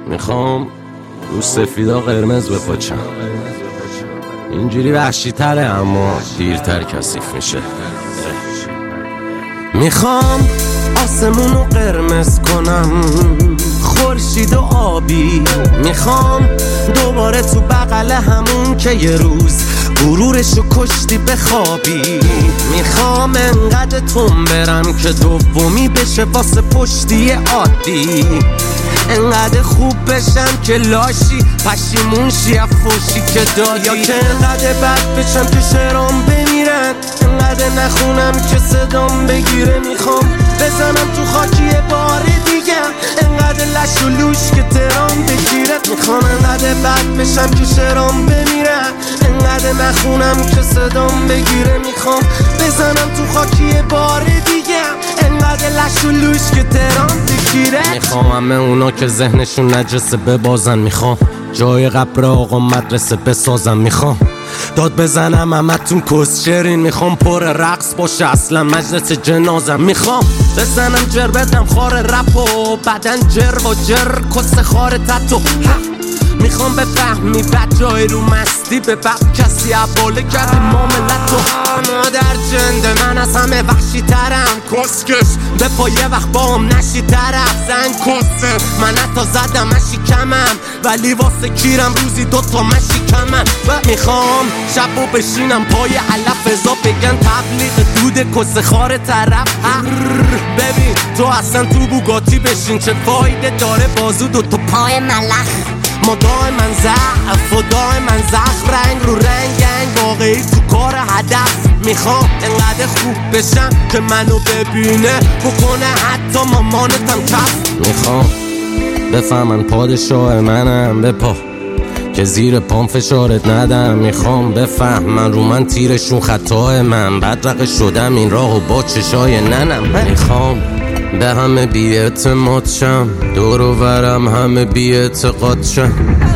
میخوام رو سفیدا قرمز بپاچم، اینجوری وحشی تره اما دیرتر کثیف میشه. میخوام آسمونو قرمز کنم، خورشید و آبی. میخوام دوباره تو بغل همون که یه روز غرورشو کشتی بخوابی. میخوام انقدر تون برم که دومی بشه واسه پشتی عادی، انقدر خوب بشم که لاشی پشیمون شی افوشی که دادی، یا که انقدر بد بشم که شعرام بمیرن، انقدر نخونم که صدام بگیره. میخوام بزنم تو خاکی بار دیگه، انقدر لش و لوش که ترام بگیره. میخوام انقدر بد بشم که شعرام بمیرن، انقدر نخونم که صدام بگیره. میخوام بزنم تو خاکی بار دیگه، انقدر لش و لوش که ترام بگیره. میخوام همه اونا که ذهنشون نجسه ببازن، میخوام جای قبر آقا مدرسه بسازم، میخوام داد بزنم همتون کسچرین، میخوام پر رقص باشه اصلا مجلس جنازم. میخوام بزنم جر بدم خار رپ و بدن جر و جر کس خار تتو. میخوام بفهمی بد جای رو مستی به بد کسی عباله کردی معاملتو. مادر جنده من از همه وحشی ترم، کسکش به پایه وقت با هم نشی طرف. زن کسه من حتی زدم مشی کمم، ولی واسه کیرم روزی دوتا مشی کمم. و میخوام شب و بشینم پای علف ازا بگن تبلیغ دود کس خار طرف. ببین تو اصلا تو بوگاتی بشین چه فایده داره بازو دوتا پای ملخ. ما دائما ضعف و دائما زخم، رنگ رو رنگ واقعی تو کار هدف. میخوام انقدر خوب بشم که منو ببینه بکنه حتی مامانتم کف. میخوام بفهمن پادشاه منم بپا که زیر پام فشارت ندم. میخوام بفهمن رو من تیرشون خطای من، بدرقه شدم این راهو با چشای ننم. میخوام به همه بی اعتماد شم، دور و برم همه بی اعتقاد شم،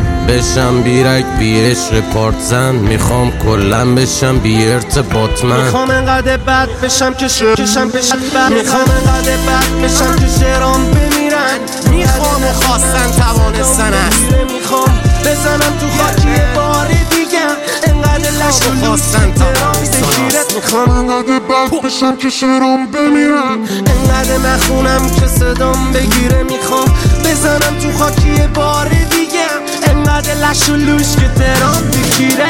بشم بیرک بی عشق پارت زن. میخوام کلن بشم بی ارتباط من. میخوام انقدر بد بشم که شرکشم بشم بد. میخوام انقدر بد بشم که شعرام بمیرن، میخوام خواستن توانستن است. میخوام بزنم تو خاکی بار دیگه، انقدر لش و خواستن توانستن است. میخوام انقدر بد بشم که شعرام بمیرن، انقدر نخونم که صدام بگیره. میخوام بزنم تو خاکی بار دیگه، انقدر لش و لوش که ترام بگیره.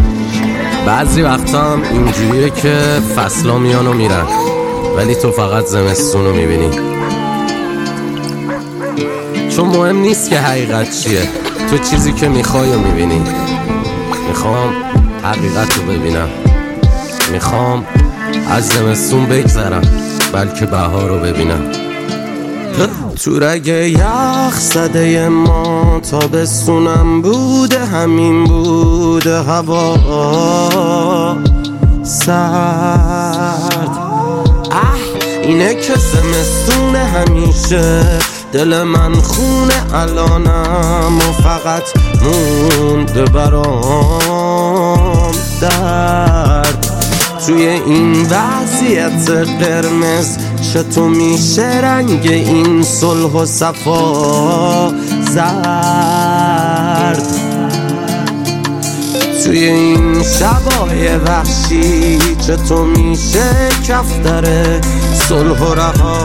بعضی وقتا هم اینجوریه که فصلا میان و میرن، ولی تو فقط زمستون رو میبینی، چون مهم نیست که حقیقت چیه، تو چیزی که میخوای رو میبینی. میخوام حقیقت رو ببینم، میخوام از زمستون بگذرم بلکه بهار رو ببینم. تو رگ یخ زده ما تابستونم بوده، همین بوده هوا سرد. اینه که زمستون همیشه، دل من خونه الانم و فقط مونده برام درد. توی این وضعیت قرمز چطور میشه رنگ این صلح و صفا زرد؟ توی این شبای وحشی چطور میشه کفتر صلح و رها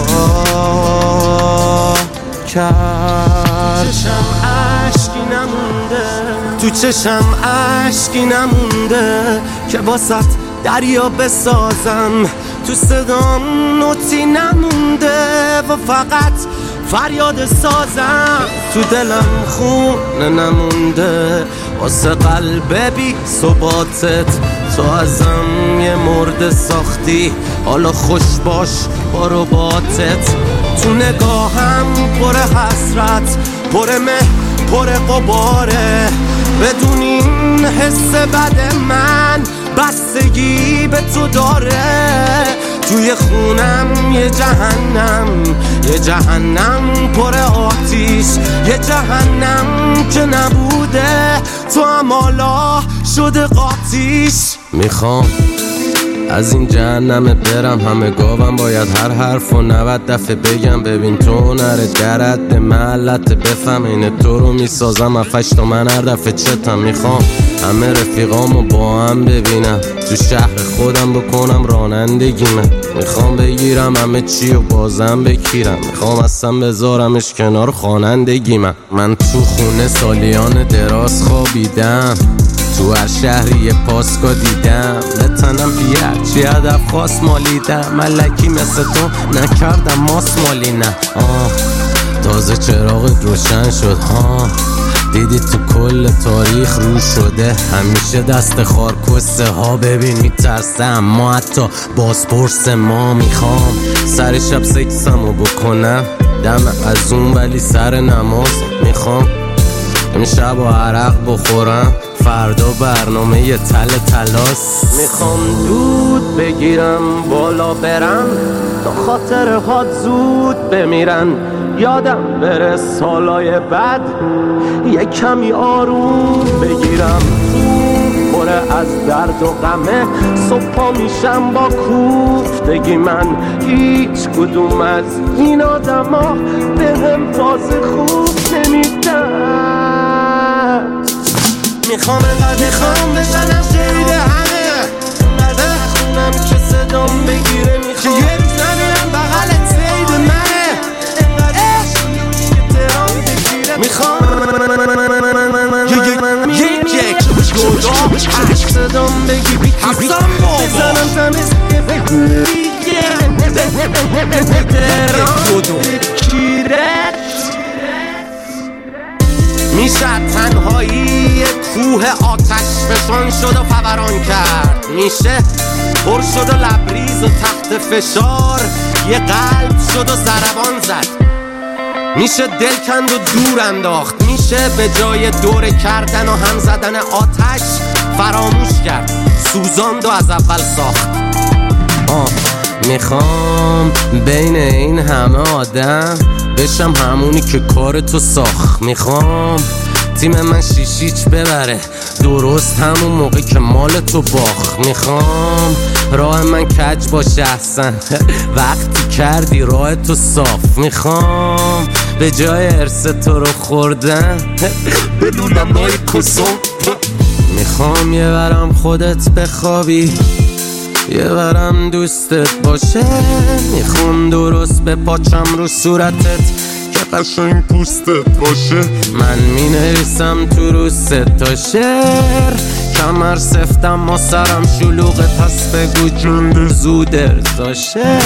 کرد؟ چشم عشقی نمونده، تو چشم عشقی نمونده که واسط دریا بسازم، تو صدام نوتی نمونده و فقط فریاد سازم. تو دلم خونه نمونده واسه قلب بی ثباتت، تو ازم یه مرد ساختی حالا خوش باش با رباطت. تو نگاهم پر حسرت، پر مه، پر غباره، بدون این حس بد من بستگی به تو داره. توی خونم یه جهنم، یه جهنم پر آتیش، یه جهنم که نبوده تو هم حالا شده قاتیش. میخوام از این جهنم برم همه گاوم باید هر حرف و 90 دفعه بگم ببین تو نره درد محلت بفهم اینه تو رو میسازم افش تا من هر دفعه چتم میخوام همه رفیقامو با هم ببینم تو شهر خودم بکنم رانندگیمه میخوام بگیرم همه چی و بازم بگیرم میخوام اصلا بذارمش کنار خوانندگیمه من تو خونه سالیان دراز خوابیدم تو هر شهری یه پاسکا دیدم بتنم بیه چی هدف خواست مالیدم ملکی مثل تو نکردم ماس مالی نه تازه چراغت روشن شد دیدی تو کل تاریخ رو شده همیشه دست خارکسته ها ببین میترسه اما حتی بازپرس ما میخوام سر شب سکسمو بکنم دم از اون ولی سر نماز میخوام امشب و عرق بخورم فردا برنامه یه تلاس میخوام دود بگیرم بالا برم تا خاطر هات زود بمیرن یادم بره سالای بعد یه کمی آروم بگیرم پره از درد و غمه صبحا میشم با کوفتگی من هیچ کدوم از این آدم ها به هم فاز خوب نمیدن میخوام انقدر میخوام بزنم شهید همه انقدر خونم که صدام بگیره میخوام که یه روز نمیرم بغلت سید منه انقدر شونی که ترام بگیره میخوام یک دو هشت صدام بگی حسن بابا بزنم تمیز ترام بگیره میشه تنهایی کوه آتش فشان شد و فوران کرد میشه پر شد و لبریز و تحت فشار یه قلب شد و ضربان زد میشه دل کند و دور انداخت میشه به جای دور کردن و هم زدن آتش فراموش کرد سوزاند و از اول ساخت میخوام بین این همه آدم بشم همونی که کار تو ساخت میخوام تیم من شیشیچ ببره درست همون موقع که مال تو باخت میخوام راه من کج باشه احسن وقتی کردی راه تو صاف میخوام به جای ارث تو رو خوردن بدونم نای کسم میخوام یه برم خودت بخوابی یه برم دوستت باشه میخوام درست به پاچم رو صورتت که قشنگ پوستت باشه من مینویسم تو رو 3 تا شعر کمر سفتم ما سرم شلوغه پس بگو جون زود ارزاشه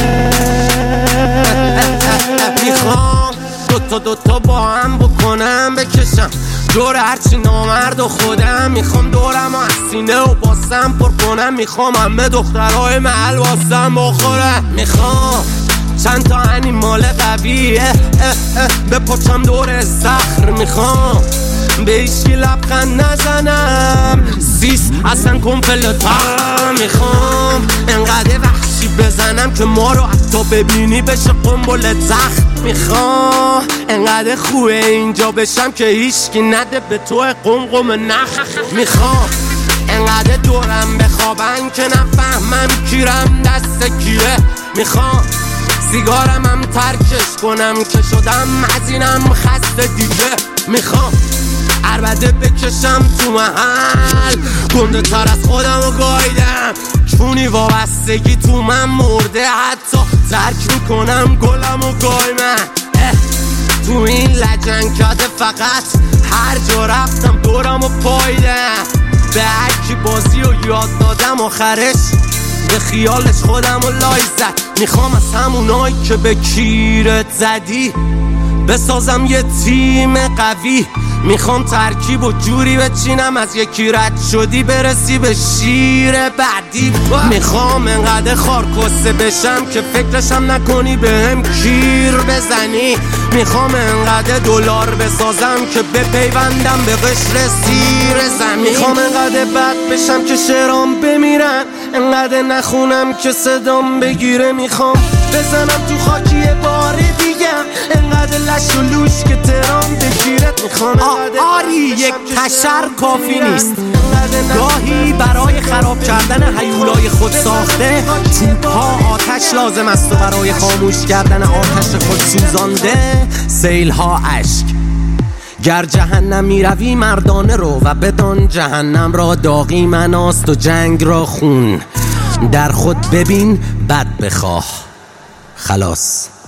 میخوام دوتا با هم بکنم بکشم دور هرچی نامرد و خودم میخوام دورم و از سینه و باسم پر کنم میخوام همه دخترهای محل واسم بخورم میخوام چند تا انیمال قویه بپاچم دور صخر میخوام به ایشکی لبخند نزنم سیس اصلا کنفل تخم میخوام انقدر وحشی بزنم که ما رو حتی ببینی بشه قنبل زخم میخوام انقدر خوبه اینجا بشم که هیچکی نده به تو قمقم نخ میخوام انقدر دورم بخوابن که نفهمم کیرم دست کیه میخوام سیگارم هم ترکش کنم که شدم از اینم خسته دیگه میخوام عربده بکشم تو محل گنده تر از خودم رو گایدم چونی وابستگی تو من مرده حتی ترک میکنم گلم و گای من تو این لجنکده فقط هر جا رفتم دورم و پایدم به هرکی بازی رو یاد دادم آخرش به خیالش خودم رو لای زد میخوام از همونایی که به کیرت زدی بسازم یه تیم قوی میخوام ترکیب و جوری بچینم از یکی رد شدی برسی به شیر بعدی میخوام انقدر خارکسته بشم که فکرشم نکنی بهم کیر بزنی میخوام انقدر دلار بسازم که بپیوندم به قشر سیر زمین میخوام انقدر بد بشم که شعرام بمیرن انقدر نخونم که صدام بگیره میخوام بزنم تو خاکی بار دیگم انقدر لش و لوش که ترام بگیرت میخوام آری یک تشر کافی نیست گاهی برای خراب کردن هیولای خود ساخته توپ‌ها آتش لازم است و برای خاموش کردن آتش خود سوزانده سیل‌ها اشک. گر جهنم می روی مردانه رو و بدان جهنم را داغی مناست و جنگ را خون. در خود ببین بد بخواه. خلاص.